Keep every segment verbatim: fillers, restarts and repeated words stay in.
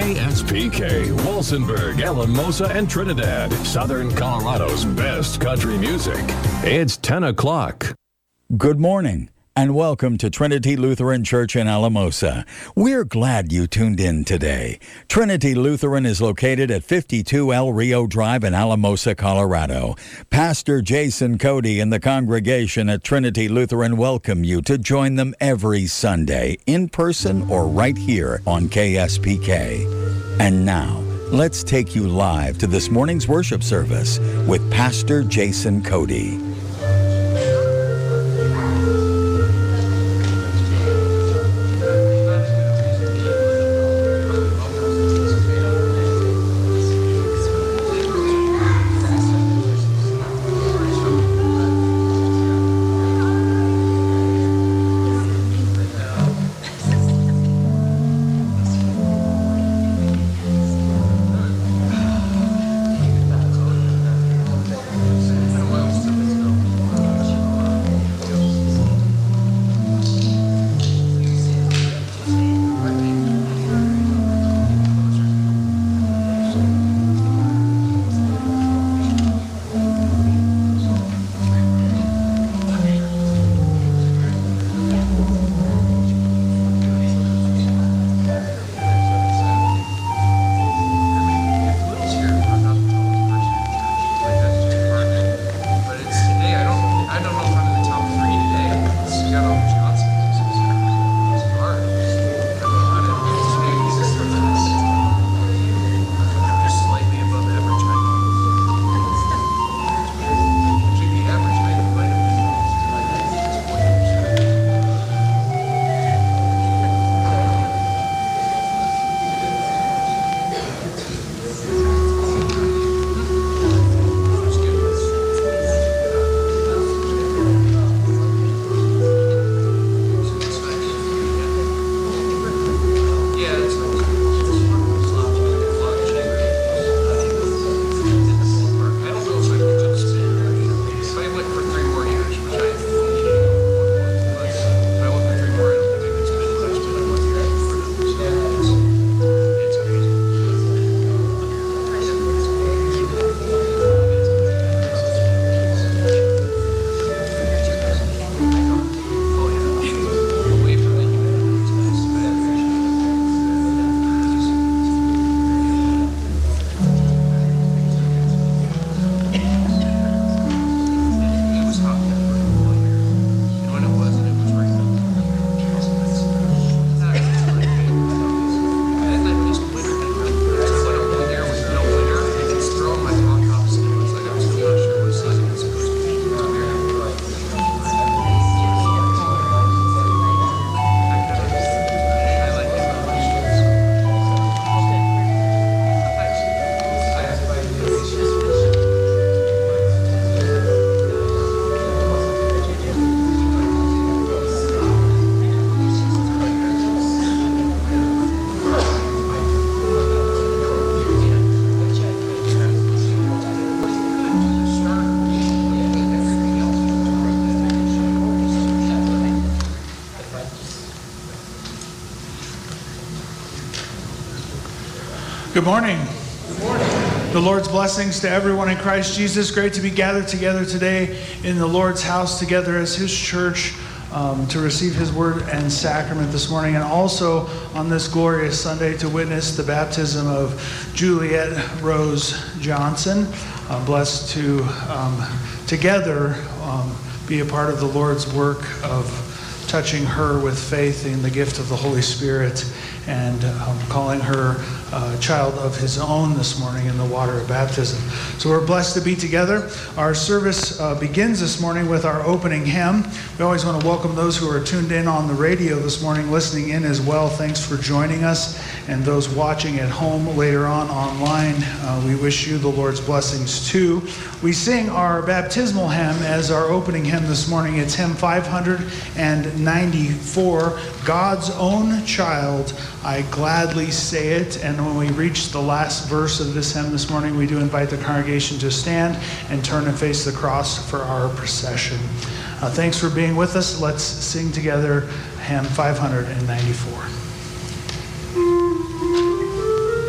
K S P K, Walsenburg, Alamosa, and Trinidad, Southern Colorado's best country music. It's ten o'clock. Good morning, and welcome to Trinity Lutheran Church in Alamosa. We're glad you tuned in today. Trinity Lutheran is located at fifty-two El Rio Drive in Alamosa, Colorado. Pastor Jason Cody and the congregation at Trinity Lutheran welcome you to join them every Sunday, in person or right here on K S P K. And now, let's take you live to this morning's worship service with Pastor Jason Cody. Good morning. Good morning. The Lord's blessings to everyone in Christ Jesus. Great to be gathered together today in the Lord's house together as His church um, to receive His word and sacrament this morning, and also on this glorious Sunday to witness the baptism of Juliet Rose Johnson. I'm blessed to um, together um, be a part of the Lord's work of touching her with faith in the gift of the Holy Spirit and um, calling her a child of His own this morning in the water of baptism. So we're blessed to be together. Our service uh, begins this morning with our opening hymn. We always want to welcome those who are tuned in on the radio this morning, listening in as well. Thanks for joining us. And those watching at home later on online, uh, we wish you the Lord's blessings too. We sing our baptismal hymn as our opening hymn this morning. It's hymn five ninety-four, God's Own Child, I Gladly Say It. And when we reach the last verse of this hymn this morning, we do invite the congregation to stand and turn and face the cross for our procession. Uh, thanks for being with us. Let's sing together hymn five ninety-four.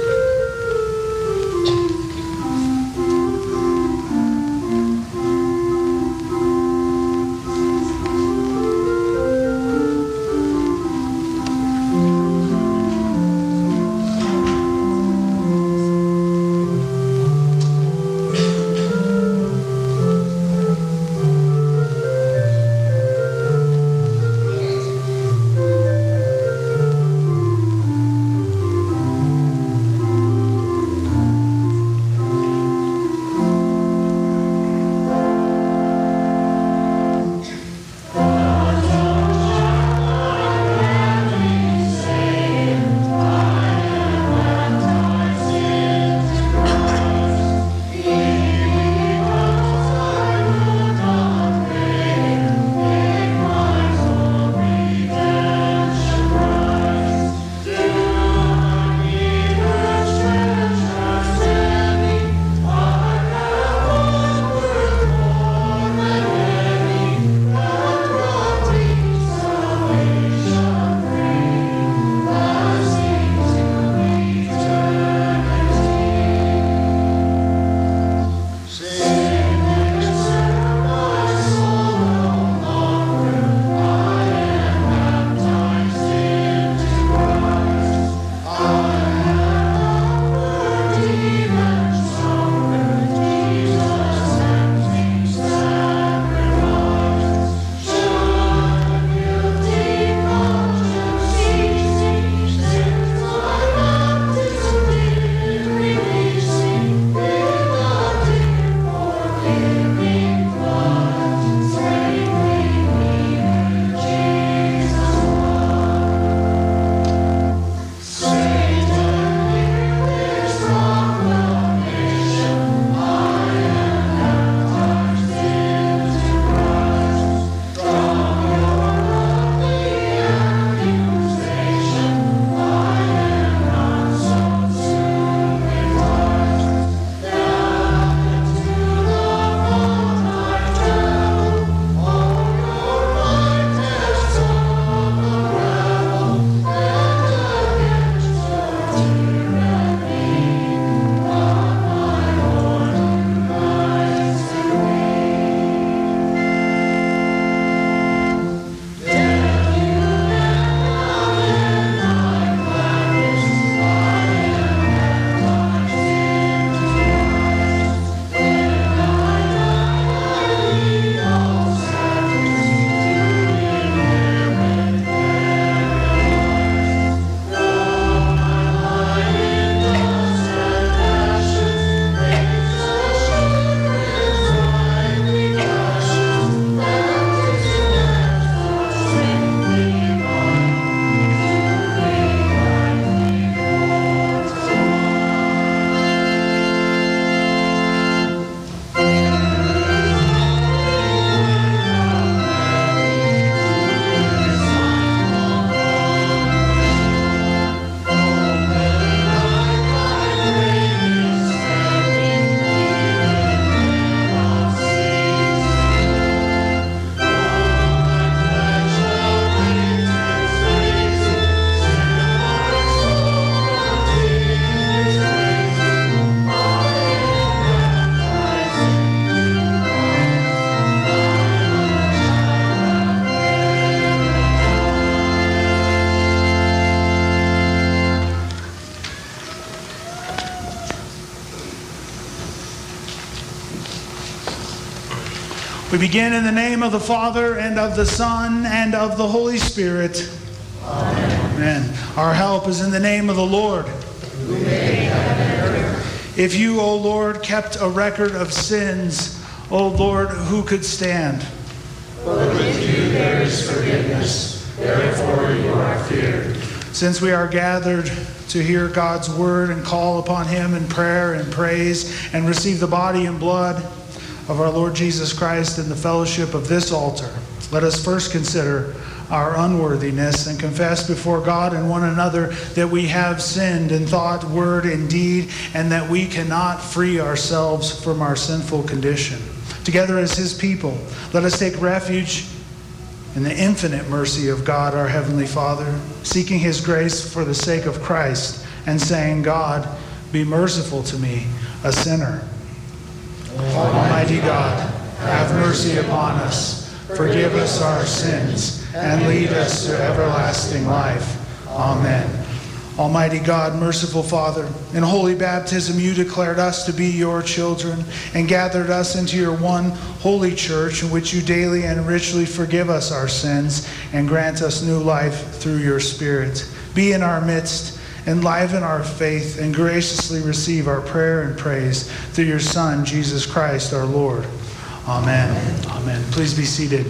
We begin in the name of the Father, and of the Son, and of the Holy Spirit. Amen. Amen. Our help is in the name of the Lord. Who made heaven and earth. If you, O Lord, kept a record of sins, O Lord, who could stand? But with you there is forgiveness, therefore you are feared. Since we are gathered to hear God's word and call upon him in prayer and praise and receive the body and blood of our Lord Jesus Christ in the fellowship of this altar, let us first consider our unworthiness and confess before God and one another that we have sinned in thought, word, and deed, and that we cannot free ourselves from our sinful condition. Together as his people, let us take refuge in the infinite mercy of God, our Heavenly Father, seeking his grace for the sake of Christ, and saying, God, be merciful to me, a sinner. Almighty God, have mercy upon us, forgive us our sins, and lead us to everlasting life. Amen. Almighty God, merciful Father, in holy baptism you declared us to be your children and gathered us into your one holy church, in which you daily and richly forgive us our sins and grant us new life through your Spirit. Be in our midst, enliven our faith, and graciously receive our prayer and praise through your Son, Jesus Christ, our Lord. Amen. Amen. Please be seated.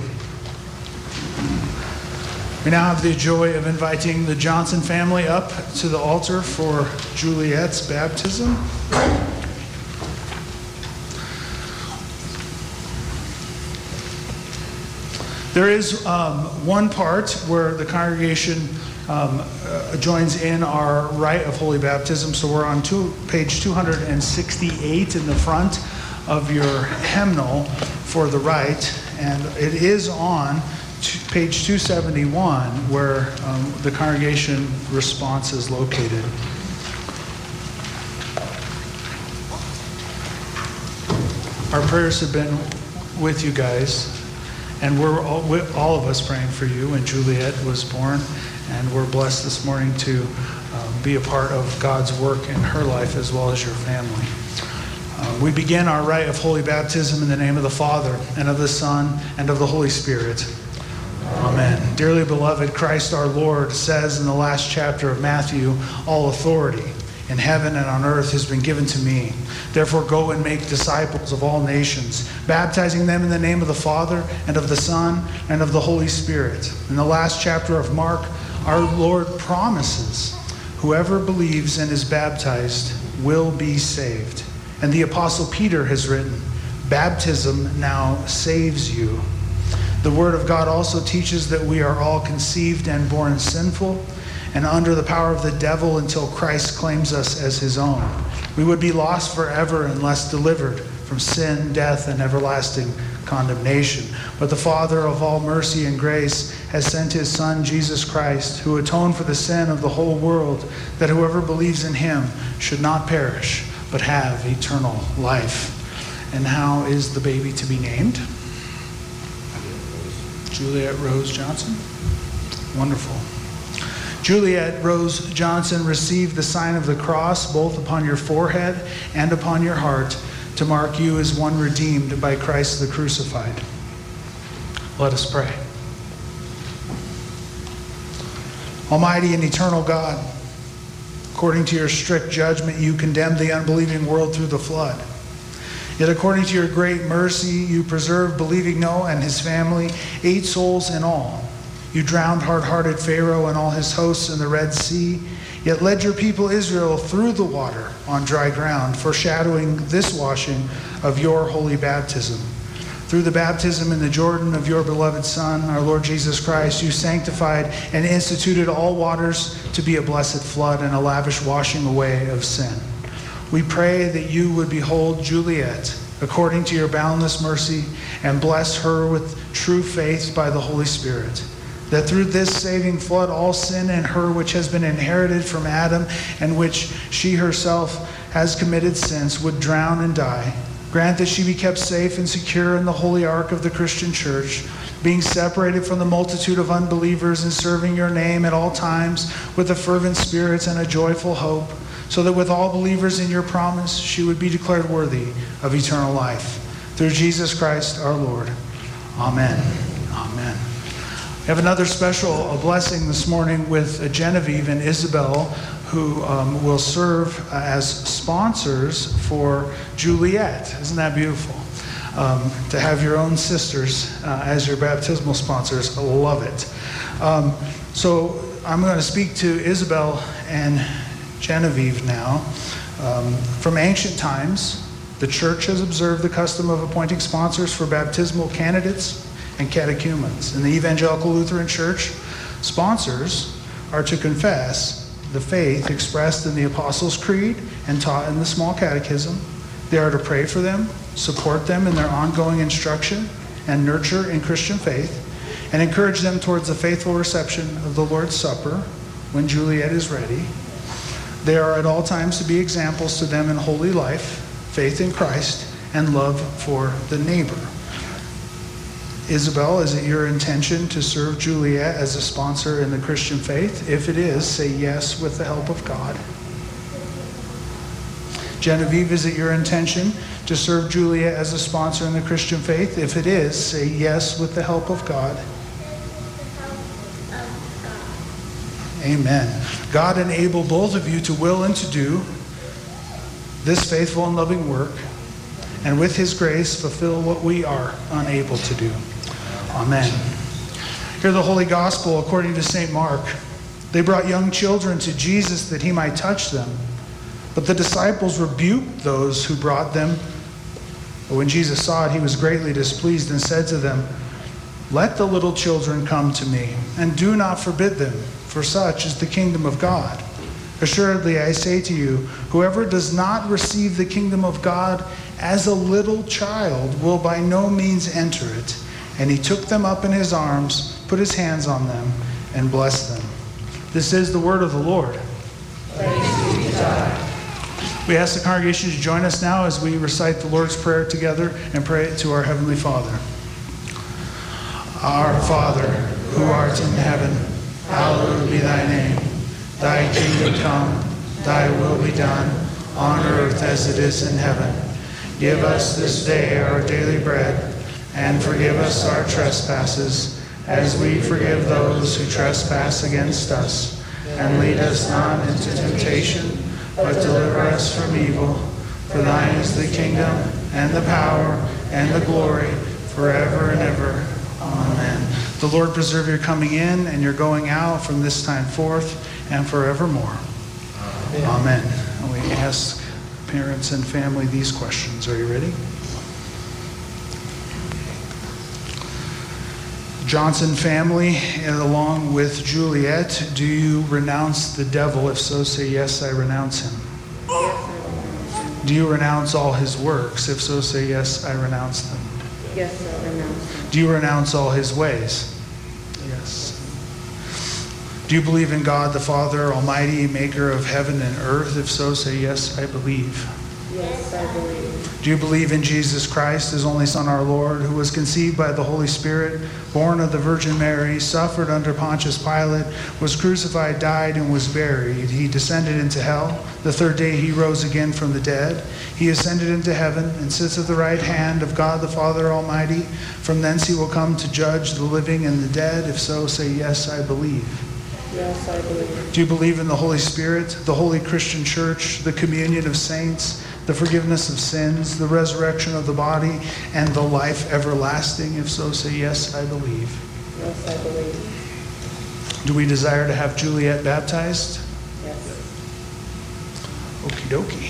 We now have the joy of inviting the Johnson family up to the altar for Juliet's baptism. There is um, one part where the congregation um, uh, joins in our rite of holy baptism. So we're on two, page two hundred sixty-eight in the front of your hymnal for the rite, and it is on page two seventy-one, where um, the congregation response is located. Our prayers have been with you guys, and we're all, all of us praying for you when Juliet was born, and we're blessed this morning to um, be a part of God's work in her life as well as your family. Uh, we begin our rite of holy baptism in the name of the Father, and of the Son, and of the Holy Spirit. Amen. Dearly beloved, Christ our Lord says in the last chapter of Matthew, all authority in heaven and on earth has been given to me. Therefore go and make disciples of all nations, baptizing them in the name of the Father and of the Son and of the Holy Spirit. In the last chapter of Mark, our Lord promises whoever believes and is baptized will be saved. And the Apostle Peter has written, baptism now saves you. The Word of God also teaches that we are all conceived and born sinful and under the power of the devil until Christ claims us as his own. We would be lost forever unless delivered from sin, death, and everlasting condemnation. But the Father of all mercy and grace has sent his Son, Jesus Christ, who atoned for the sin of the whole world, that whoever believes in him should not perish, but have eternal life. And how is the baby to be named? Juliet Rose Johnson. Wonderful. Juliet Rose Johnson, receive the sign of the cross both upon your forehead and upon your heart to mark you as one redeemed by Christ the crucified. Let us pray. Almighty and eternal God, according to your strict judgment, you condemned the unbelieving world through the flood. Yet according to your great mercy, you preserved believing Noah and his family, eight souls in all. You drowned hard-hearted Pharaoh and all his hosts in the Red Sea, yet led your people Israel through the water on dry ground, foreshadowing this washing of your holy baptism. Through the baptism in the Jordan of your beloved Son, our Lord Jesus Christ, you sanctified and instituted all waters to be a blessed flood and a lavish washing away of sin. We pray that you would behold Juliet according to your boundless mercy and bless her with true faith by the Holy Spirit, that through this saving flood all sin in her which has been inherited from Adam and which she herself has committed since would drown and die. Grant that she be kept safe and secure in the holy ark of the Christian church, being separated from the multitude of unbelievers and serving your name at all times with a fervent spirit and a joyful hope, so that with all believers in your promise she would be declared worthy of eternal life. Through Jesus Christ our Lord. Amen. Amen. We have another special blessing this morning with Genevieve and Isabel, who um, will serve uh, as sponsors for Juliet. Isn't that beautiful? Um, to have your own sisters uh, as your baptismal sponsors. I love it. Um, so I'm going to speak to Isabel and Genevieve now. Um, from ancient times, the church has observed the custom of appointing sponsors for baptismal candidates and catechumens. In the Evangelical Lutheran Church, sponsors are to confess the faith expressed in the Apostles' Creed and taught in the Small Catechism. They are to pray for them, support them in their ongoing instruction and nurture in Christian faith, and encourage them towards the faithful reception of the Lord's Supper when Juliet is ready. They are at all times to be examples to them in holy life, faith in Christ, and love for the neighbor. Isabel, is it your intention to serve Juliet as a sponsor in the Christian faith? If it is, say yes with the help of God. Genevieve, is it your intention to serve Juliet as a sponsor in the Christian faith? If it is, say yes with the help of God. Amen. God enable both of you to will and to do this faithful and loving work, and with his grace fulfill what we are unable to do. Amen. Hear the Holy Gospel according to Saint Mark. They brought young children to Jesus that he might touch them. But the disciples rebuked those who brought them. But when Jesus saw it, he was greatly displeased and said to them, "Let the little children come to me, and do not forbid them, for such is the kingdom of God. Assuredly, I say to you, whoever does not receive the kingdom of God as a little child will by no means enter it." And he took them up in his arms, put his hands on them, and blessed them. This is the word of the Lord. Praise be to God. We ask the congregation to join us now as we recite the Lord's Prayer together and pray it to our Heavenly Father. Our Father, who art in heaven, hallowed be thy name. Thy kingdom come, thy will be done, on earth as it is in heaven. Give us this day our daily bread, and forgive us our trespasses, as we forgive those who trespass against us. And lead us not into temptation, but deliver us from evil. For thine is the kingdom, and the power, and the glory, forever and ever. Amen. The Lord preserve your coming in and your going out from this time forth and forevermore. Amen. Amen. And we ask parents and family these questions. Are you ready? Johnson family, along with Juliet, do you renounce the devil? If so, say yes, I renounce him. Do you renounce all his works? If so, say yes, I renounce them. Yes, I renounce them. Do you renounce all his ways? Yes. Do you believe in God the Father Almighty, maker of heaven and earth? If so, say yes, I believe. Yes, I believe. Do you believe in Jesus Christ, his only Son, our Lord, who was conceived by the Holy Spirit, born of the Virgin Mary, suffered under Pontius Pilate, was crucified, died, and was buried? He descended into hell. The third day he rose again from the dead. He ascended into heaven and sits at the right hand of God the Father Almighty. From thence he will come to judge the living and the dead. If so, say yes, I believe. Yes, I believe. Do you believe in the Holy Spirit, the holy Christian church, the communion of saints, the forgiveness of sins, the resurrection of the body, and the life everlasting? If so, say yes, I believe. Yes, I believe. Do we desire to have Juliet baptized? Yes. Okie dokie.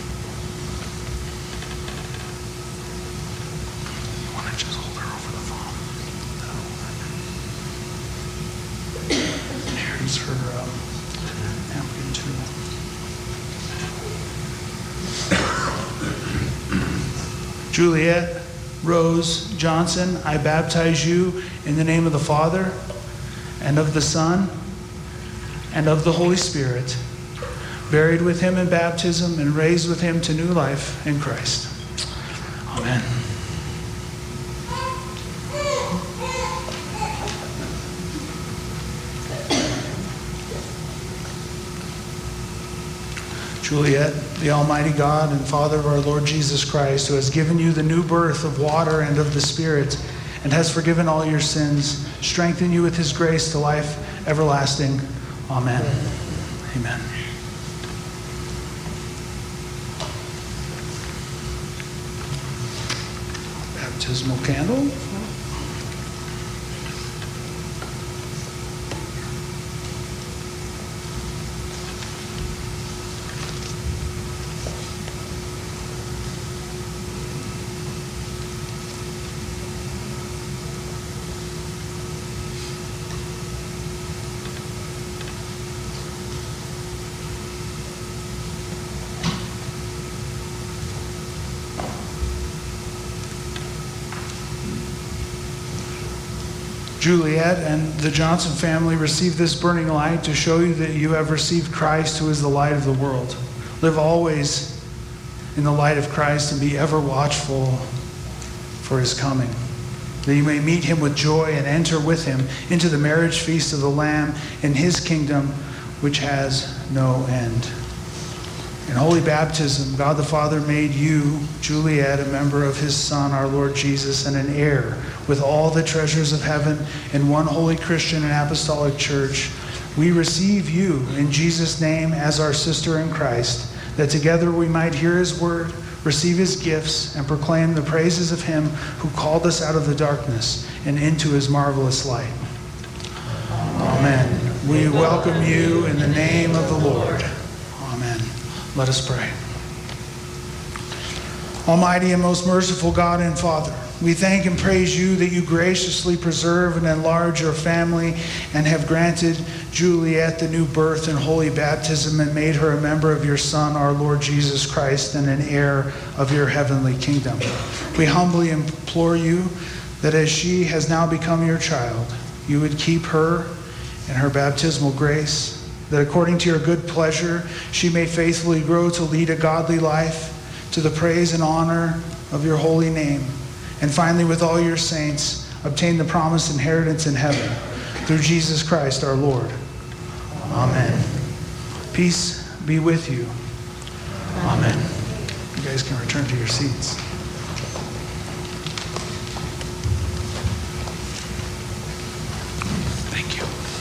You want to just hold her over the phone? Here's her um, napkin too. Juliet Rose Johnson, I baptize you in the name of the Father, and of the Son, and of the Holy Spirit, buried with him in baptism and raised with him to new life in Christ. Amen. Juliet, the Almighty God and Father of our Lord Jesus Christ, who has given you the new birth of water and of the Spirit, and has forgiven all your sins, strengthen you with his grace to life everlasting. Amen. Amen. Baptismal candle. Juliet and the Johnson family received this burning light to show you that you have received Christ, who is the light of the world. Live always in the light of Christ and be ever watchful for his coming, that you may meet him with joy and enter with him into the marriage feast of the Lamb in his kingdom, which has no end. In holy baptism, God the Father made you, Juliet, a member of his Son, our Lord Jesus, and an heir with all the treasures of heaven in one holy Christian and apostolic church. We receive you in Jesus' name as our sister in Christ, that together we might hear his word, receive his gifts, and proclaim the praises of him who called us out of the darkness and into his marvelous light. Amen. We welcome you in the name of the Lord. Amen. Let us pray. Almighty and most merciful God and Father, we thank and praise you that you graciously preserve and enlarge your family and have granted Juliet the new birth and holy baptism and made her a member of your Son, our Lord Jesus Christ, and an heir of your heavenly kingdom. We humbly implore you that as she has now become your child, you would keep her in her baptismal grace, that according to your good pleasure, she may faithfully grow to lead a godly life to the praise and honor of your holy name. And finally, with all your saints, obtain the promised inheritance in heaven through Jesus Christ our Lord. Amen. Peace be with you. Amen. You guys can return to your seats. Thank you.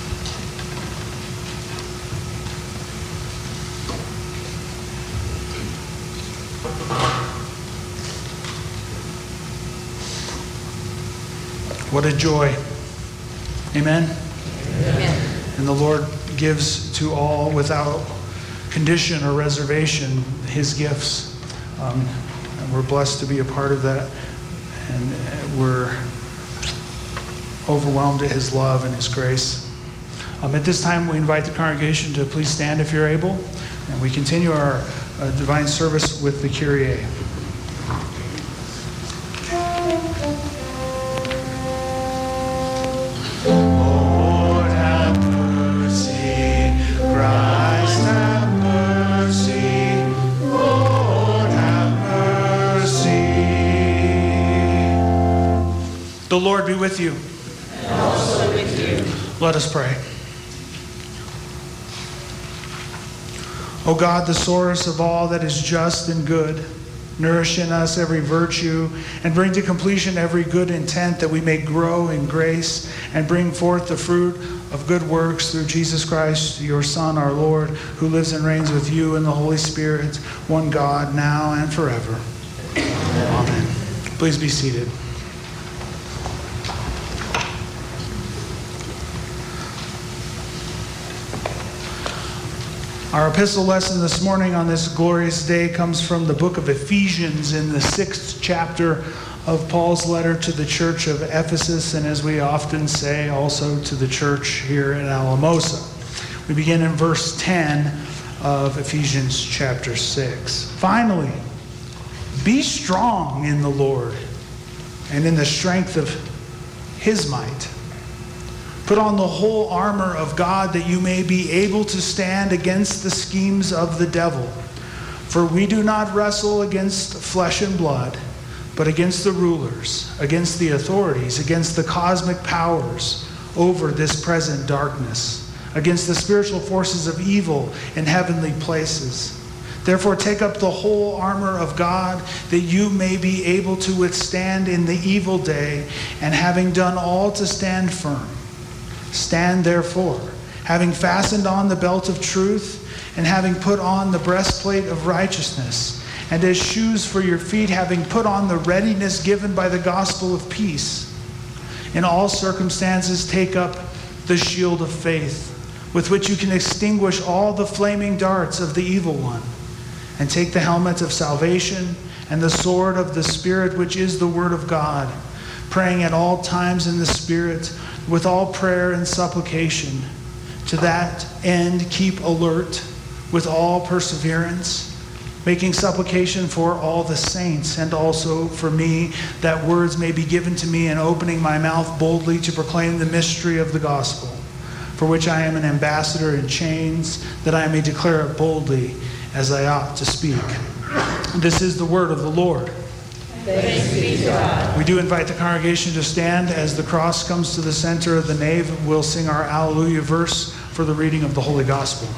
What a joy. Amen? Amen. And the Lord gives to all without condition or reservation his gifts. Um, and we're blessed to be a part of that. And we're overwhelmed at his love and his grace. Um, at this time, we invite the congregation to please stand if you're able. And we continue our uh, divine service with the Kyrie. The Lord be with you. And also with you. Let us pray. O God, the source of all that is just and good, nourish in us every virtue and bring to completion every good intent, that we may grow in grace and bring forth the fruit of good works through Jesus Christ, your Son, our Lord, who lives and reigns with you in the Holy Spirit, one God, now and forever. Amen. Please be seated. Our epistle lesson this morning on this glorious day comes from the book of Ephesians in the sixth chapter of Paul's letter to the church of Ephesus, and as we often say, also to the church here in Alamosa. We begin in verse ten of Ephesians chapter six. Finally, be strong in the Lord and in the strength of his might. Put on the whole armor of God, that you may be able to stand against the schemes of the devil. For we do not wrestle against flesh and blood, but against the rulers, against the authorities, against the cosmic powers over this present darkness, against the spiritual forces of evil in heavenly places. Therefore, take up the whole armor of God, that you may be able to withstand in the evil day, and having done all to stand firm. Stand therefore, having fastened on the belt of truth, and having put on the breastplate of righteousness, and as shoes for your feet, having put on the readiness given by the gospel of peace. In all circumstances, take up the shield of faith, with which you can extinguish all the flaming darts of the evil one. And take the helmet of salvation and the sword of the Spirit, which is the word of God, praying at all times in the Spirit with all prayer and supplication. To that end, keep alert with all perseverance, making supplication for all the saints and also for me, that words may be given to me in opening my mouth boldly to proclaim the mystery of the gospel, for which I am an ambassador in chains, that I may declare it boldly as I ought to speak. This is the word of the Lord. Thanks be to God. We do invite the congregation to stand as the cross comes to the center of the nave. We'll sing our Alleluia verse for the reading of the Holy Gospel.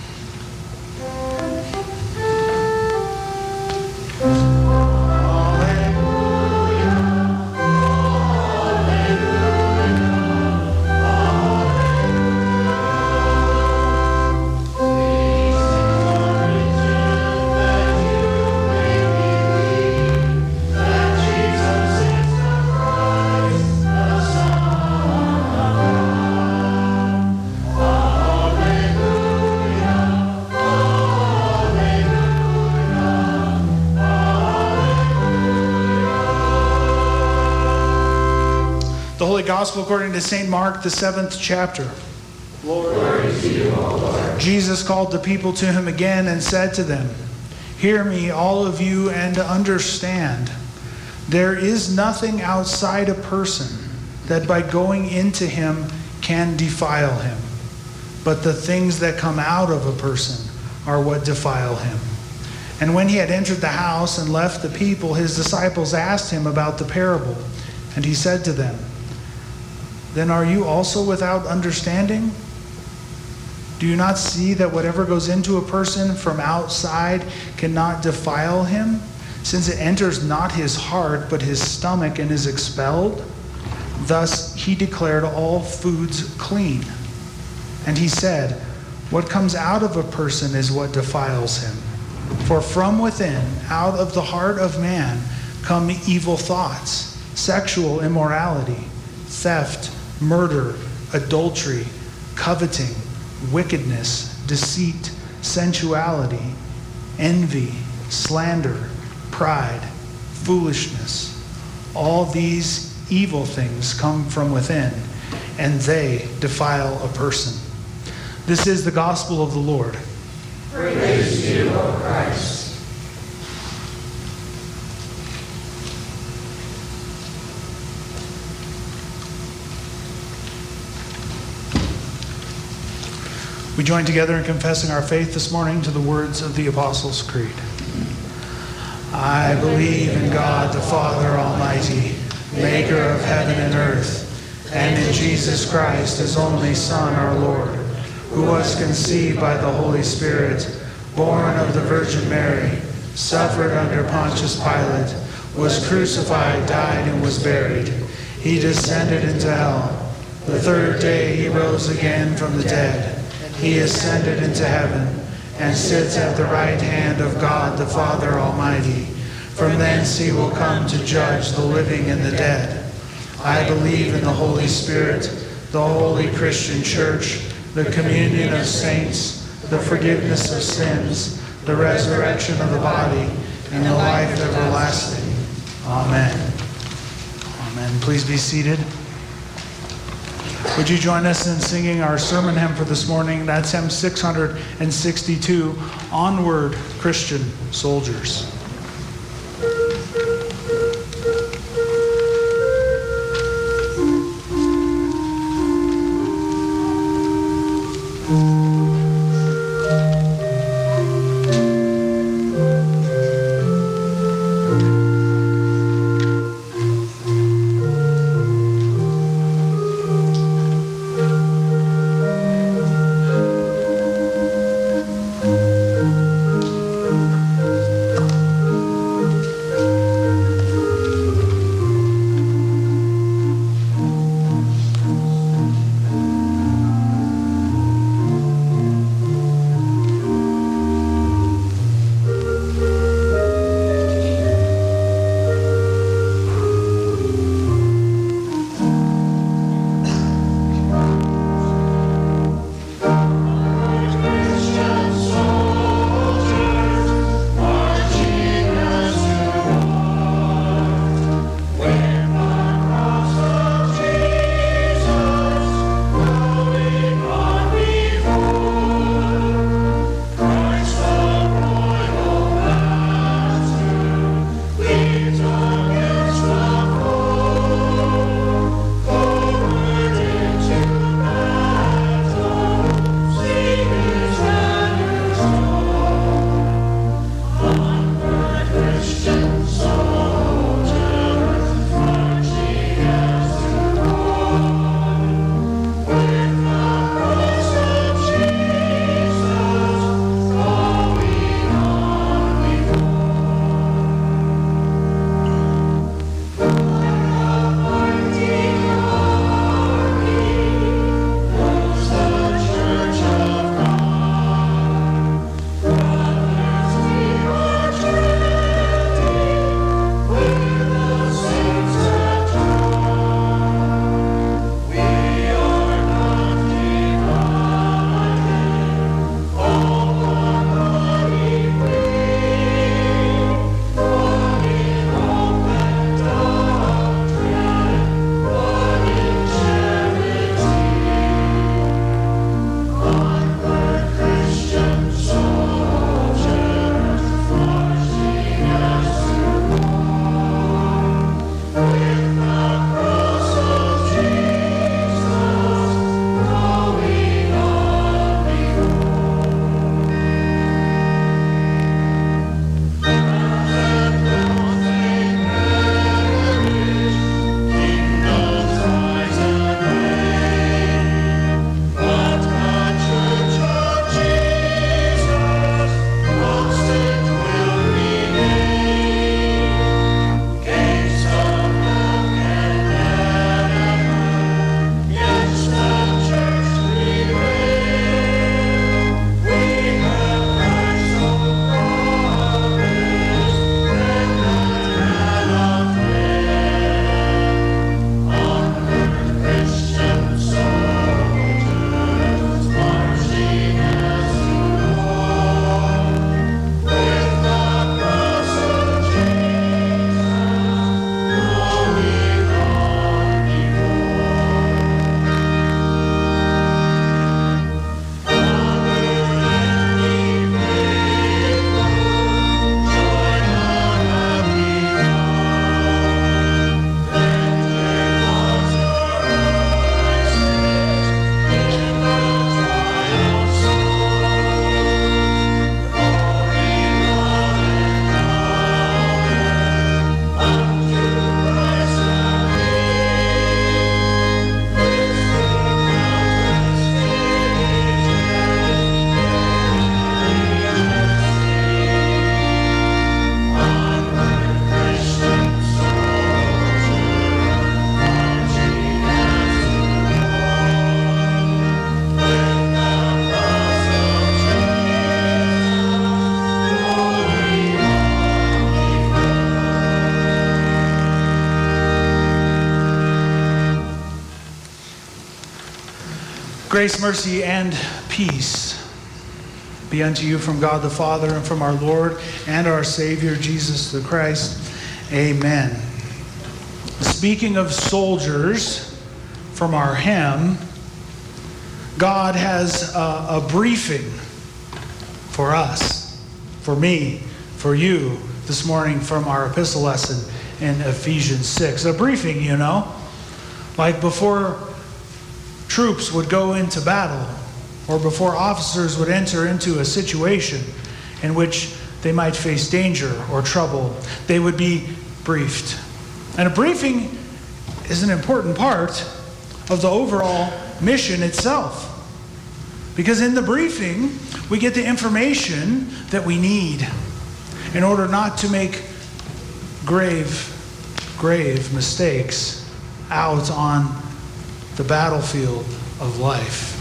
Gospel according to Saint Mark, the seventh chapter. Glory to you, O Lord. Jesus called the people to him again and said to them, "Hear me, all of you, and understand. There is nothing outside a person that by going into him can defile him. But the things that come out of a person are what defile him." And when he had entered the house and left the people, his disciples asked him about the parable. And he said to them, "Then are you also without understanding? Do you not see that whatever goes into a person from outside cannot defile him, since it enters not his heart, but his stomach, and is expelled? Thus he declared all foods clean. And he said, what comes out of a person is what defiles him. For from within, out of the heart of man, come evil thoughts, sexual immorality, theft, murder, adultery, coveting, wickedness, deceit, sensuality, envy, slander, pride, foolishness. All these evil things come from within, and they defile a person." This is the gospel of the Lord. Praise to you, O Christ. We join together in confessing our faith this morning to the words of the Apostles' Creed. I believe in God the Father Almighty, maker of heaven and earth, and in Jesus Christ, his only Son, our Lord, who was conceived by the Holy Spirit, born of the Virgin Mary, suffered under Pontius Pilate, was crucified, died, and was buried. He descended into hell. The third day he rose again from the dead. He ascended into heaven and sits at the right hand of God the Father Almighty. From thence he will come to judge the living and the dead. I believe in the Holy Spirit, the holy Christian church, the communion of saints, the forgiveness of sins, the resurrection of the body, and the life everlasting. Amen. Amen. Please be seated. Would you join us in singing our sermon hymn for this morning? That's hymn six hundred sixty-two, Onward, Christian Soldiers. Grace, mercy, and peace be unto you from God the Father and from our Lord and our Savior, Jesus the Christ. Amen. Speaking of soldiers from our hymn, God has a, a briefing for us, for me, for you this morning from our epistle lesson in Ephesians six. A briefing, you know, like before troops would go into battle, or before officers would enter into a situation in which they might face danger or trouble, they would be briefed. And a briefing is an important part of the overall mission itself. Because in the briefing, we get the information that we need in order not to make grave, grave mistakes out on the battlefield of life.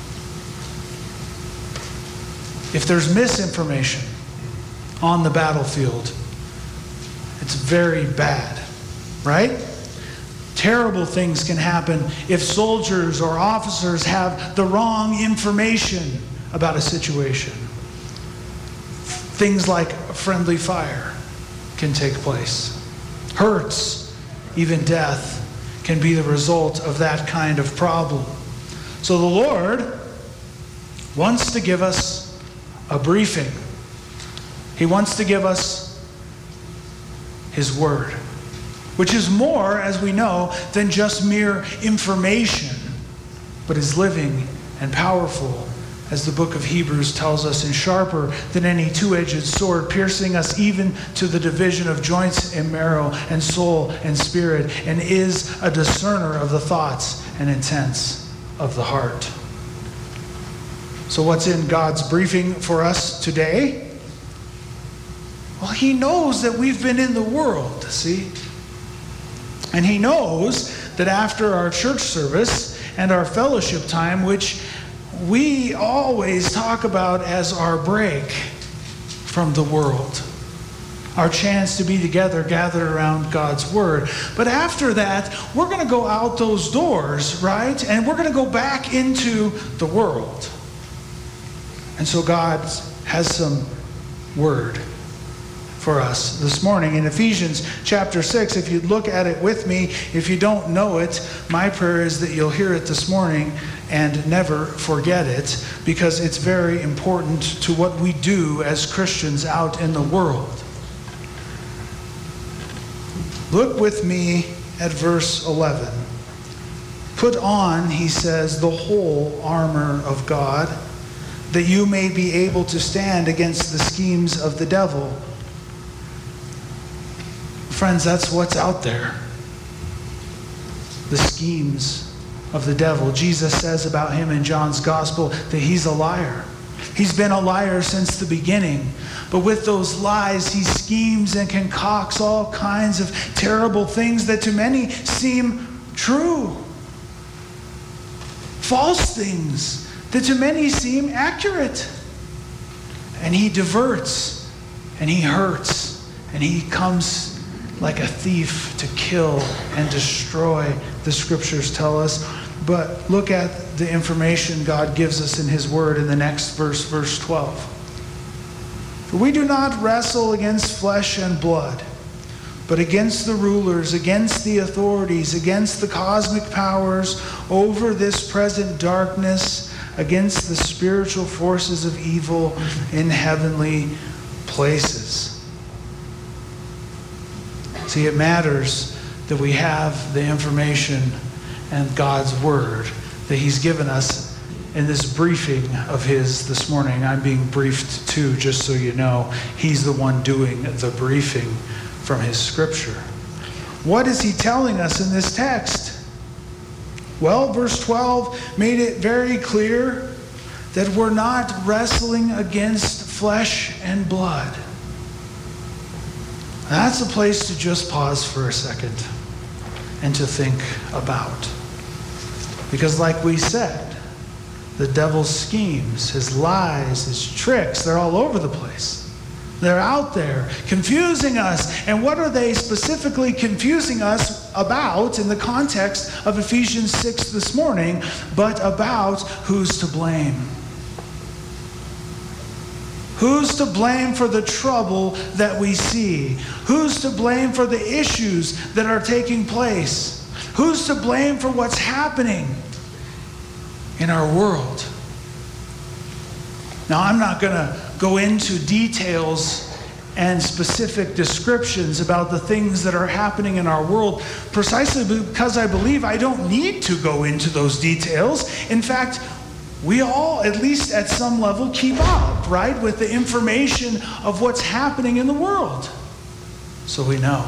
If there's misinformation on the battlefield, it's very bad, right? Terrible things can happen if soldiers or officers have the wrong information about a situation. Things like friendly fire can take place. Hurts, even death, can be the result of that kind of problem. So the Lord wants to give us a briefing. He wants to give us His Word, which is more, as we know, than just mere information, but is living and powerful, as the book of Hebrews tells us, and sharper than any two-edged sword, piercing us even to the division of joints and marrow and soul and spirit, and is a discerner of the thoughts and intents of the heart. So what's in God's briefing for us today? Well, He knows that we've been in the world, see? And He knows that after our church service and our fellowship time, which we always talk about as our break from the world, our chance to be together, gathered around God's Word. But after that, we're going to go out those doors, right? And we're going to go back into the world. And so God has some Word for us this morning. In Ephesians chapter six, if you look at it with me, if you don't know it, my prayer is that you'll hear it this morning and never forget it, because it's very important to what we do as Christians out in the world. Look with me at verse eleven. Put on, he says, the whole armor of God, that you may be able to stand against the schemes of the devil. Friends, that's what's out there. The schemes of the devil. Jesus says about him in John's gospel that he's a liar. He's been a liar since the beginning. But with those lies, he schemes and concocts all kinds of terrible things that to many seem true. False things that to many seem accurate. And he diverts and he hurts and he comes like a thief to kill and destroy, the scriptures tell us. But look at the information God gives us in His Word in the next verse, verse twelve. For we do not wrestle against flesh and blood, but against the rulers, against the authorities, against the cosmic powers over this present darkness, against the spiritual forces of evil in heavenly places. See, it matters that we have the information and God's Word that He's given us in this briefing of His this morning. I'm being briefed too, just so you know. He's the one doing the briefing from His Scripture. What is He telling us in this text? Well, verse twelve made it very clear that we're not wrestling against flesh and blood. That's a place to just pause for a second and to think about. Because like we said, the devil's schemes, his lies, his tricks, they're all over the place. They're out there confusing us. And what are they specifically confusing us about in the context of Ephesians six this morning? But about who's to blame. Who's to blame for the trouble that we see? Who's to blame for the issues that are taking place? Who's to blame for what's happening in our world? Now, I'm not going to go into details and specific descriptions about the things that are happening in our world, precisely because I believe I don't need to go into those details. In fact, we all, at least at some level, keep up, right, with the information of what's happening in the world. So we know.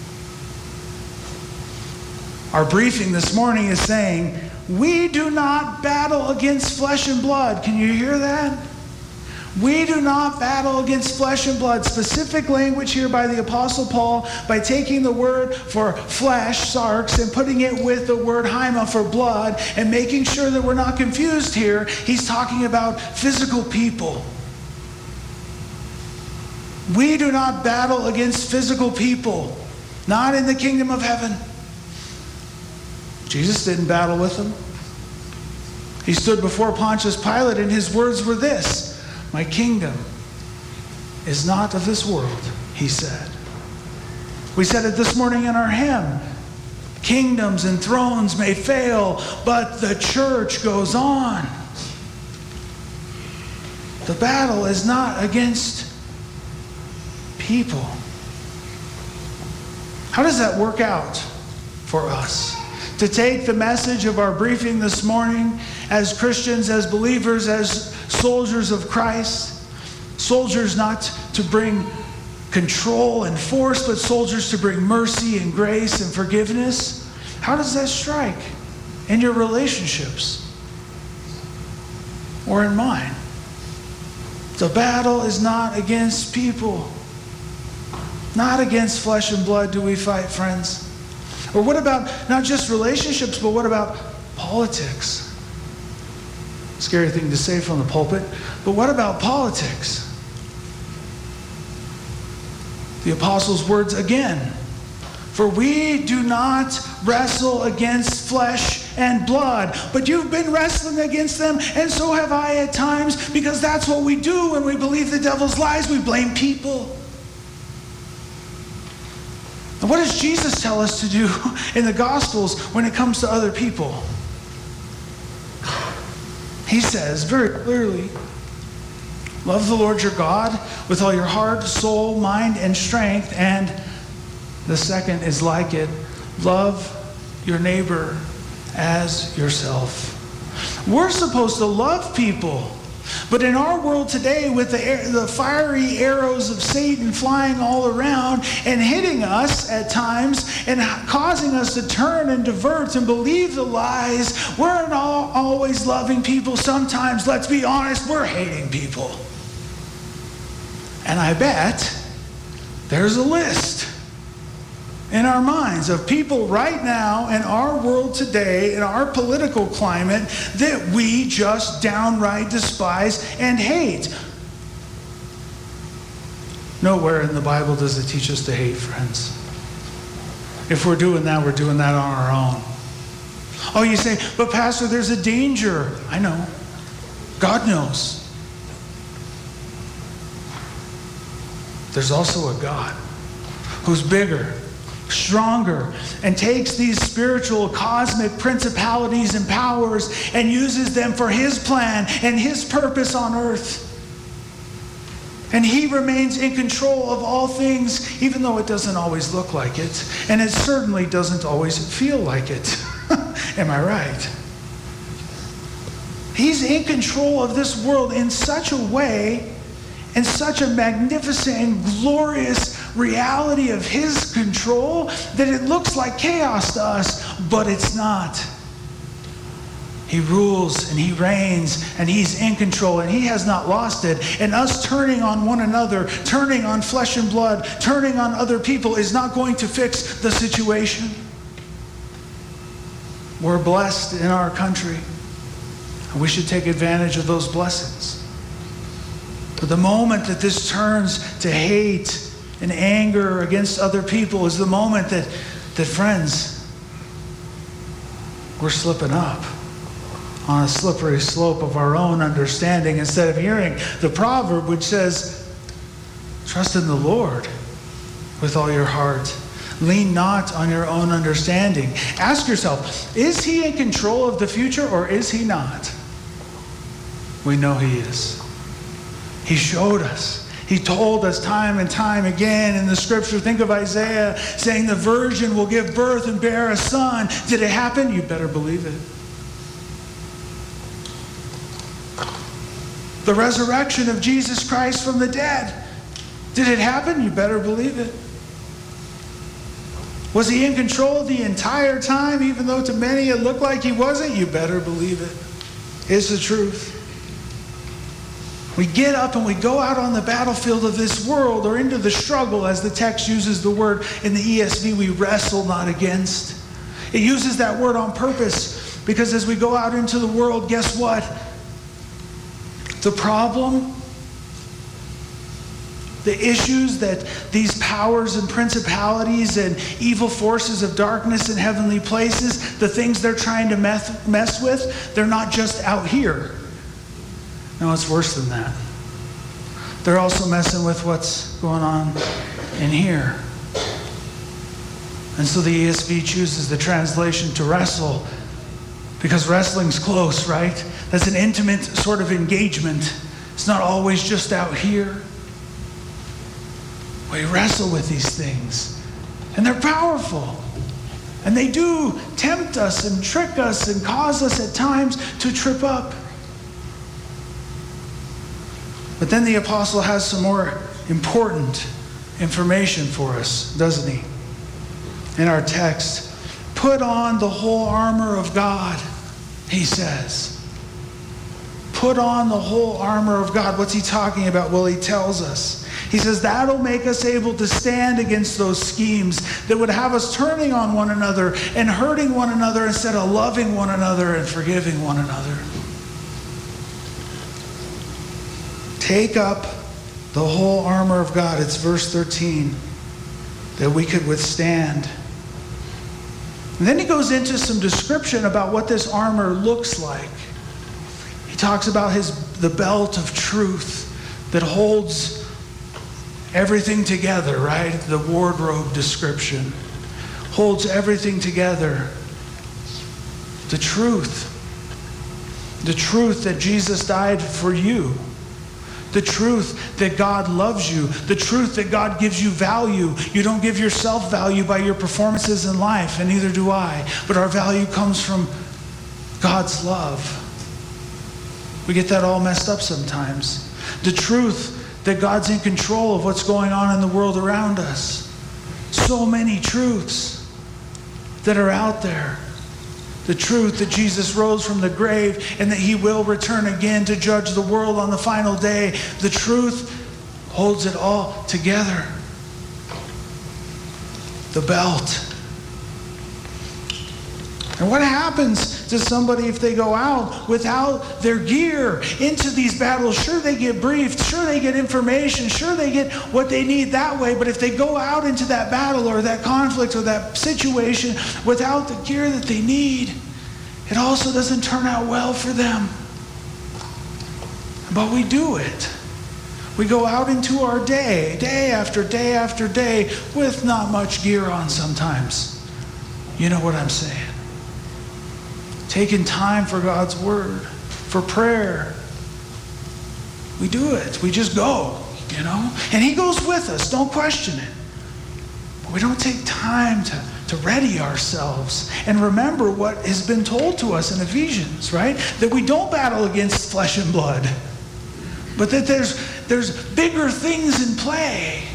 Our briefing this morning is saying, we do not battle against flesh and blood. Can you hear that? We do not battle against flesh and blood. Specific language here by the Apostle Paul, by taking the word for flesh, sarx, and putting it with the word haima for blood, and making sure that we're not confused here. He's talking about physical people. We do not battle against physical people. Not in the kingdom of heaven. Jesus didn't battle with them. He stood before Pontius Pilate, and his words were this: my kingdom is not of this world, he said. We said it this morning in our hymn. Kingdoms and thrones may fail, but the church goes on. The battle is not against people. How does that work out for us? To take the message of our briefing this morning as Christians, as believers, as soldiers of Christ, soldiers not to bring control and force, but soldiers to bring mercy and grace and forgiveness. How does that strike in your relationships or in mine? The battle is not against people. Not against flesh and blood do we fight, friends. Or what about not just relationships, but what about politics? Scary thing to say from the pulpit, but what about politics? The apostles' words again. For we do not wrestle against flesh and blood, but you've been wrestling against them, and so have I at times, because that's what we do when we believe the devil's lies. We blame people. And what does Jesus tell us to do in the Gospels when it comes to other people? He says very clearly, love the Lord your God with all your heart, soul, mind, and strength. And the second is like it, love your neighbor as yourself. We're supposed to love people. But in our world today, with the, air, the fiery arrows of Satan flying all around and hitting us at times and causing us to turn and divert and believe the lies, we're not always loving people. Sometimes, let's be honest, we're hating people. And I bet there's a list in our minds of people right now in our world today, in our political climate, that we just downright despise and hate. Nowhere in the Bible does it teach us to hate, friends. If we're doing that, we're doing that on our own. Oh, you say, but Pastor, there's a danger. I know. God knows. There's also a God who's bigger, stronger, and takes these spiritual cosmic principalities and powers and uses them for his plan and his purpose on earth. And he remains in control of all things, even though it doesn't always look like it, and it certainly doesn't always feel like it. Am I right? He's in control of this world in such a way, in such a magnificent and glorious reality of his control, that it looks like chaos to us, but it's not. He rules and he reigns and he's in control and he has not lost it. And us turning on one another, turning on flesh and blood, turning on other people is not going to fix the situation. We're blessed in our country, and we should take advantage of those blessings. But the moment that this turns to hate and anger against other people is the moment that, that friends, we're slipping up on a slippery slope of our own understanding instead of hearing the proverb which says, trust in the Lord with all your heart. Lean not on your own understanding. Ask yourself, is he in control of the future or is he not? We know he is. He showed us. He told us time and time again in the scripture. Think of Isaiah saying the virgin will give birth and bear a son. Did it happen? You better believe it. The resurrection of Jesus Christ from the dead. Did it happen? You better believe it. Was he in control the entire time, even though to many it looked like he wasn't? You better believe it. It's the truth. We get up and we go out on the battlefield of this world or into the struggle, as the text uses the word in the E S V, we wrestle not against. It uses that word on purpose because as we go out into the world, guess what? The problem, the issues that these powers and principalities and evil forces of darkness in heavenly places, the things they're trying to mess, mess with, they're not just out here. No, it's worse than that. They're also messing with what's going on in here. And so the E S V chooses the translation to wrestle because wrestling's close, right? That's an intimate sort of engagement. It's not always just out here. We wrestle with these things. And they're powerful. And they do tempt us and trick us and cause us at times to trip up. But then the apostle has some more important information for us, doesn't he? In our text, put on the whole armor of God, he says. Put on the whole armor of God. What's he talking about? Well, he tells us. He says that'll make us able to stand against those schemes that would have us turning on one another and hurting one another instead of loving one another and forgiving one another. Take up the whole armor of God. It's verse thirteen, that we could withstand. And then he goes into some description about what this armor looks like. He talks about his the belt of truth that holds everything together, right? The wardrobe description holds everything together. The truth. The truth that Jesus died for you. The truth that God loves you. The truth that God gives you value. You don't give yourself value by your performances in life, and neither do I. But our value comes from God's love. We get that all messed up sometimes. The truth that God's in control of what's going on in the world around us. So many truths that are out there. The truth that Jesus rose from the grave and that he will return again to judge the world on the final day. The truth holds it all together. The belt. And what happens to somebody if they go out without their gear into these battles? Sure, they get briefed. Sure, they get information. Sure, they get what they need that way. But if they go out into that battle or that conflict or that situation without the gear that they need, it also doesn't turn out well for them. But we do it. We go out into our day, day after day after day, with not much gear on sometimes. You know what I'm saying. Taking time for God's word, for prayer. We do it. We just go, you know. And he goes with us. Don't question it. But we don't take time to, to ready ourselves and remember what has been told to us in Ephesians, right? That we don't battle against flesh and blood, but that there's, there's bigger things in play.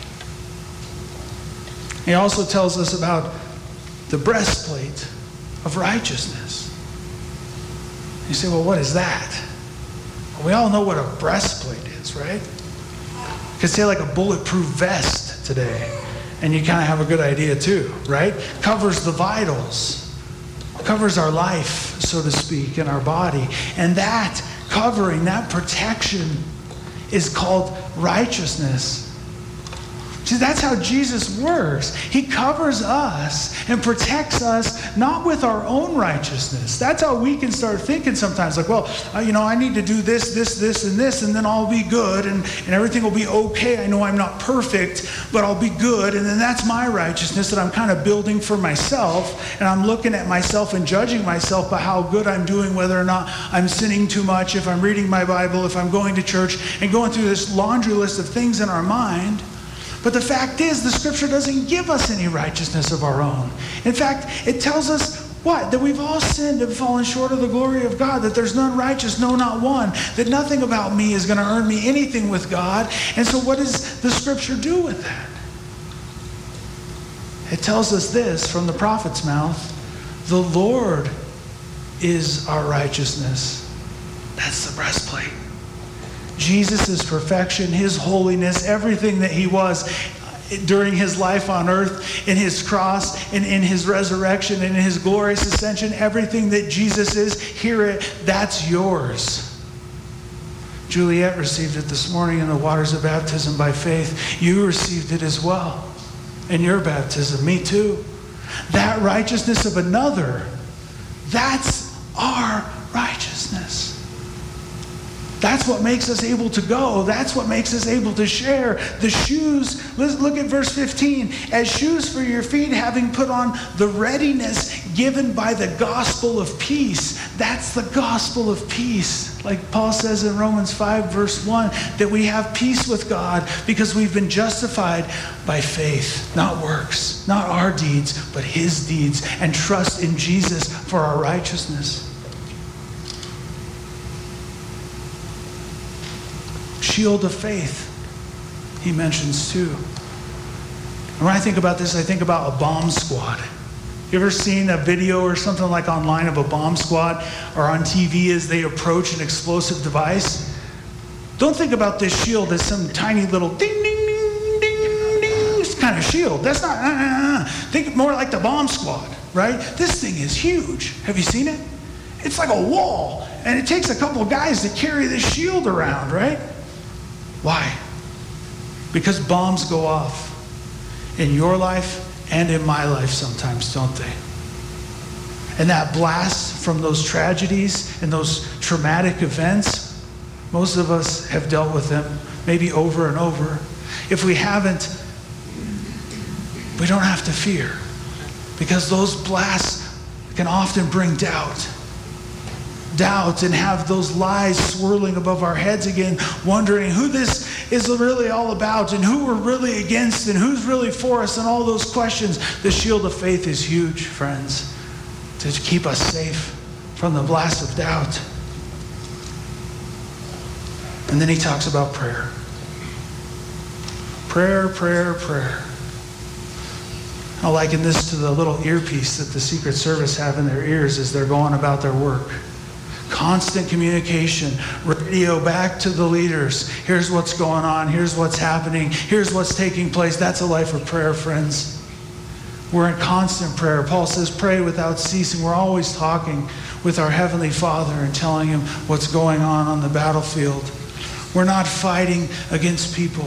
He also tells us about the breastplate of righteousness. You say, well, what is that? Well, we all know what a breastplate is, right? You could say like a bulletproof vest today, and you kind of have a good idea too, right? Covers the vitals, covers our life, so to speak, in our body. And that covering, that protection is called righteousness. See, that's how Jesus works. He covers us and protects us, not with our own righteousness. That's how we can start thinking sometimes, like, well, uh, you know, I need to do this, this, this, and this, and then I'll be good, and, and everything will be okay. I know I'm not perfect, but I'll be good, and then that's my righteousness that I'm kind of building for myself, and I'm looking at myself and judging myself by how good I'm doing, whether or not I'm sinning too much, if I'm reading my Bible, if I'm going to church, and going through this laundry list of things in our mind. But the fact is, the scripture doesn't give us any righteousness of our own. In fact, it tells us what? That we've all sinned and fallen short of the glory of God, that there's none righteous, no, not one, that nothing about me is going to earn me anything with God. And so what does the scripture do with that? It tells us this from the prophet's mouth: the Lord is our righteousness. That's the breastplate. Jesus' perfection, his holiness, everything that he was during his life on earth, in his cross, and in his resurrection, and in his glorious ascension, everything that Jesus is, hear it, that's yours. Juliet received it this morning in the waters of baptism by faith. You received it as well in your baptism. Me too. That righteousness of another, that's our righteousness. That's what makes us able to go. That's what makes us able to share. The shoes, let's look at verse fifteen. As shoes for your feet, having put on the readiness given by the gospel of peace. That's the gospel of peace. Like Paul says in Romans five, verse one, that we have peace with God because we've been justified by faith, not works, not our deeds, but his deeds, and trust in Jesus for our righteousness. Shield of faith, he mentions too. And when I think about this, I think about a bomb squad. You ever seen a video or something like online of a bomb squad, or on T V as they approach an explosive device? Don't think about this shield as some tiny little ding, ding, ding, ding, ding kind of shield. That's not, uh, uh, uh. Think more like the bomb squad, right? This thing is huge. Have you seen it? It's like a wall, and it takes a couple of guys to carry this shield around, right? Why? Because bombs go off in your life and in my life sometimes, don't they? And that blast from those tragedies and those traumatic events, most of us have dealt with them maybe over and over. If we haven't, we don't have to fear, because those blasts can often bring doubt. Doubt, and have those lies swirling above our heads again, wondering who this is really all about, and who we're really against, and who's really for us, and all those questions. The shield of faith is huge, friends, to keep us safe from the blast of doubt. And then he talks about prayer. Prayer, prayer, prayer. I liken this to the little earpiece that the Secret Service have in their ears as they're going about their work. Constant communication, radio back to the leaders. Here's what's going on. Here's what's happening. Here's what's taking place. That's a life of prayer, friends. We're in constant prayer. Paul says, pray without ceasing. We're always talking with our Heavenly Father and telling him what's going on on the battlefield. We're not fighting against people.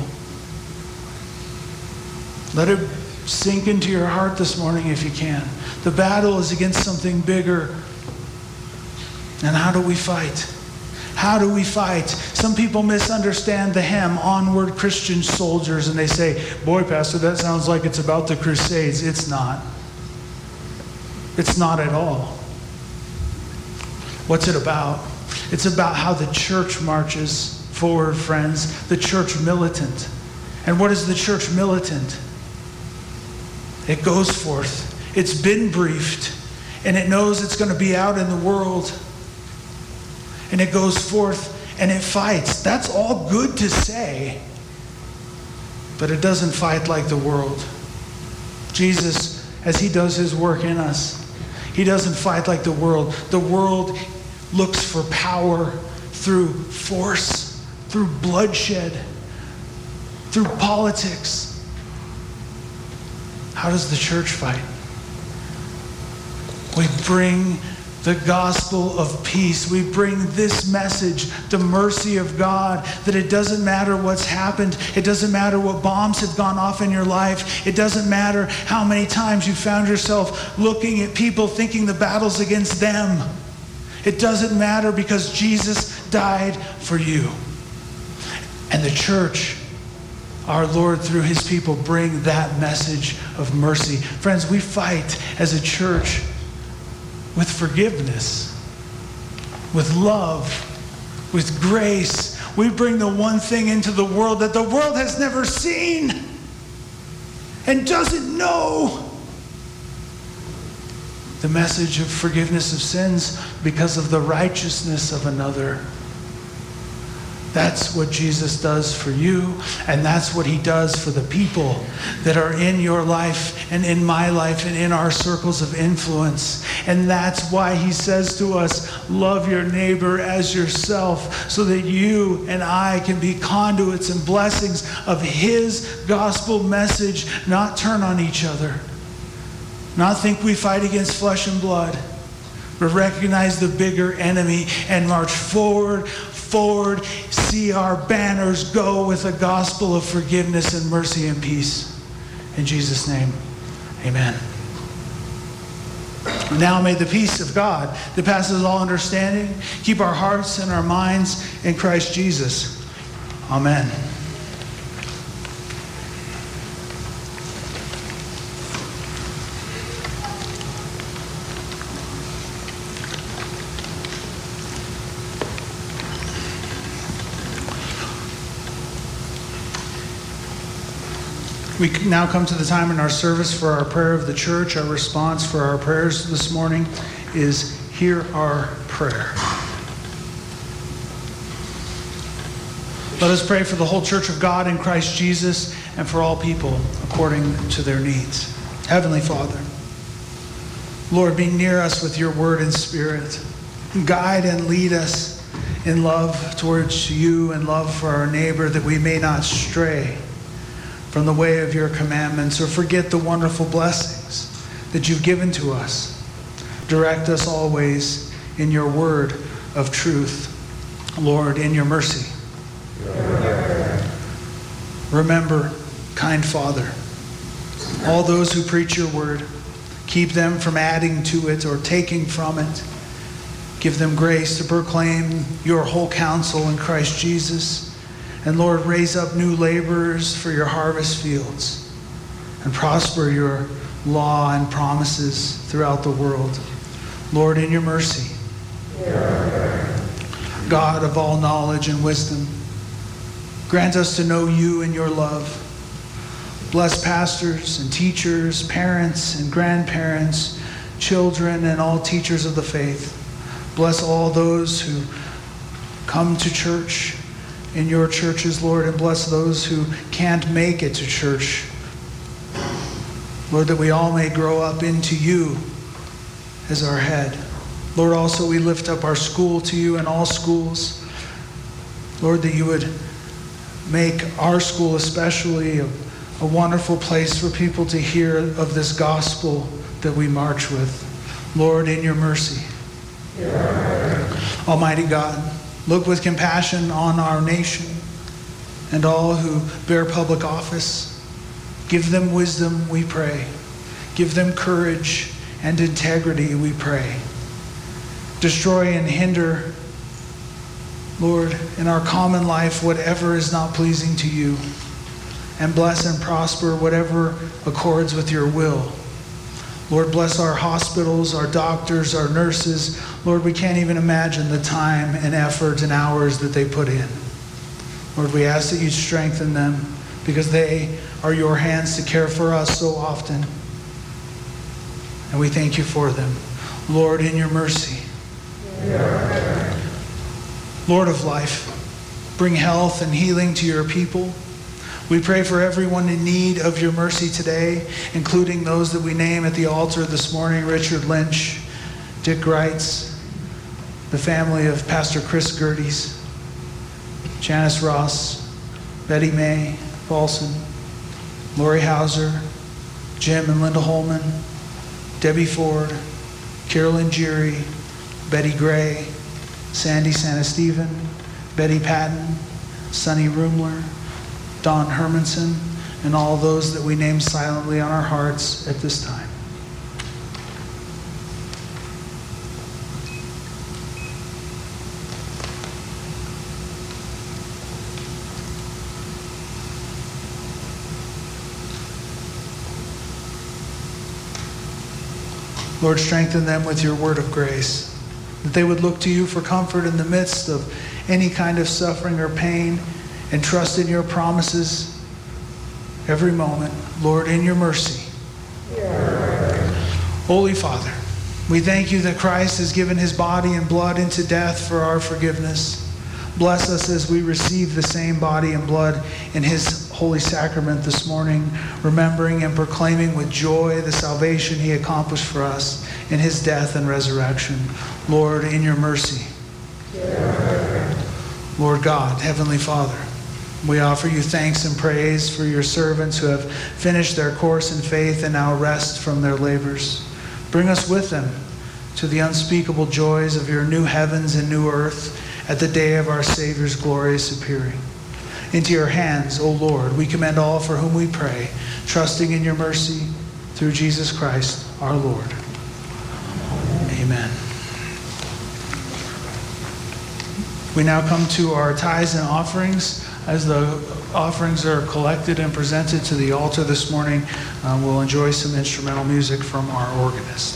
Let it sink into your heart this morning if you can. The battle is against something bigger. And how do we fight? How do we fight? Some people misunderstand the hymn, Onward Christian Soldiers, and they say, boy, Pastor, that sounds like it's about the Crusades. It's not. It's not at all. What's it about? It's about how the church marches forward, friends. The church militant. And what is the church militant? It goes forth. It's been briefed. And it knows it's going to be out in the world. And it goes forth and it fights. That's all good to say. But it doesn't fight like the world. Jesus, as he does his work in us, he doesn't fight like the world. The world looks for power through force, through bloodshed, through politics. How does the church fight? We bring the gospel of peace. We bring this message, the mercy of God, that it doesn't matter what's happened. It doesn't matter what bombs have gone off in your life. It doesn't matter how many times you found yourself looking at people thinking the battle's against them. It doesn't matter because Jesus died for you. And the church, our Lord, through his people, bring that message of mercy. Friends, we fight as a church with forgiveness, with love, with grace. We bring the one thing into the world that the world has never seen and doesn't know. The message of forgiveness of sins because of the righteousness of another. That's what Jesus does for you, and that's what he does for the people that are in your life and in my life and in our circles of influence. And that's why he says to us, love your neighbor as yourself, so that you and I can be conduits and blessings of his gospel message, not turn on each other, not think we fight against flesh and blood, but recognize the bigger enemy and march forward, forward, see our banners go with a gospel of forgiveness and mercy and peace. In Jesus' name, amen. Now may the peace of God that passes all understanding keep our hearts and our minds in Christ Jesus. Amen. We now come to the time in our service for our prayer of the church. Our response for our prayers this morning is, hear our prayer. Let us pray for the whole church of God in Christ Jesus and for all people according to their needs. Heavenly Father, Lord, be near us with your word and spirit. Guide and lead us in love towards you and love for our neighbor, that we may not stray from the way of your commandments or forget the wonderful blessings that you've given to us. Direct us always in your word of truth, Lord, in your mercy. Remember, kind Father, all those who preach your word. Keep them from adding to it or taking from it. Give them grace to proclaim your whole counsel in Christ Jesus. And Lord, raise up new laborers for your harvest fields and prosper your law and promises throughout the world. Lord, in your mercy, God of all knowledge and wisdom, grant us to know you and your love. Bless pastors and teachers, parents and grandparents, children and all teachers of the faith. Bless all those who come to church in your churches, Lord, and bless those who can't make it to church. Lord, that we all may grow up into you as our head. Lord, also we lift up our school to you and all schools. Lord, that you would make our school especially a, a wonderful place for people to hear of this gospel that we march with. Lord, in your mercy. Almighty God, look with compassion on our nation and all who bear public office. Give them wisdom, we pray. Give them courage and integrity, we pray. Destroy and hinder, Lord, in our common life, whatever is not pleasing to you. And bless and prosper whatever accords with your will. Lord, bless our hospitals, our doctors, our nurses. Lord, we can't even imagine the time and effort and hours that they put in. Lord, we ask that you strengthen them because they are your hands to care for us so often. And we thank you for them. Lord, in your mercy. Yeah. Lord of life, bring health and healing to your people. We pray for everyone in need of your mercy today, including those that we name at the altar this morning: Richard Lynch, Dick Reitz, the family of Pastor Chris Gerdes, Janice Ross, Betty Mae Paulson, Lori Hauser, Jim and Linda Holman, Debbie Ford, Carolyn Geary, Betty Gray, Sandy Santisteven, Betty Patton, Sonny Rumler, Don Hermanson, and all those that we name silently on our hearts at this time. Lord, strengthen them with your word of grace, that they would look to you for comfort in the midst of any kind of suffering or pain, and trust in your promises every moment. Lord, in your mercy. Yeah. Holy Father, we thank you that Christ has given his body and blood into death for our forgiveness. Bless us as we receive the same body and blood in his holy sacrament this morning, remembering and proclaiming with joy the salvation he accomplished for us in his death and resurrection. Lord, in your mercy. Yeah. Lord God, Heavenly Father, we offer you thanks and praise for your servants who have finished their course in faith and now rest from their labors. Bring us with them to the unspeakable joys of your new heavens and new earth at the day of our Savior's glorious appearing. Into your hands, O Lord, we commend all for whom we pray, trusting in your mercy through Jesus Christ our Lord. Amen. We now come to our tithes and offerings. As the offerings are collected and presented to the altar this morning, uh, we'll enjoy some instrumental music from our organist.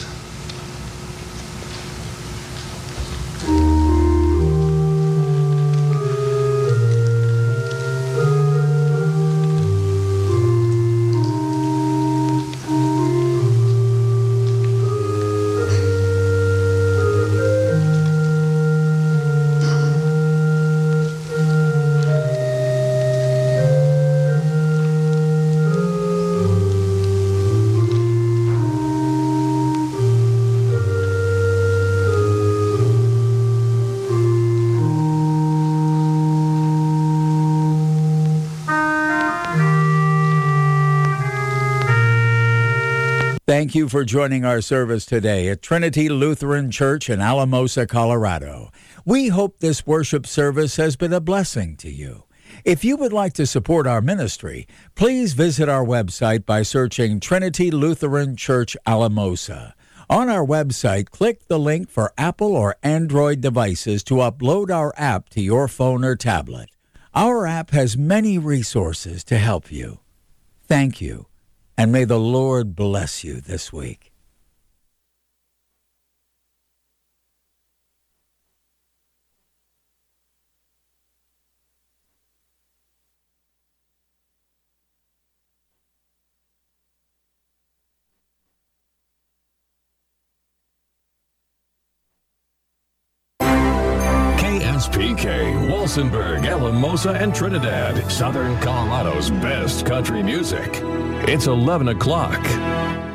Thank you for joining our service today at Trinity Lutheran Church in Alamosa, Colorado. We hope this worship service has been a blessing to you. If you would like to support our ministry, please visit our website by searching Trinity Lutheran Church Alamosa. On our website, click the link for Apple or Android devices to upload our app to your phone or tablet. Our app has many resources to help you. Thank you. And may the Lord bless you this week. K S P K, Walsenburg, Alamosa, and Trinidad, Southern Colorado's best country music. It's eleven o'clock.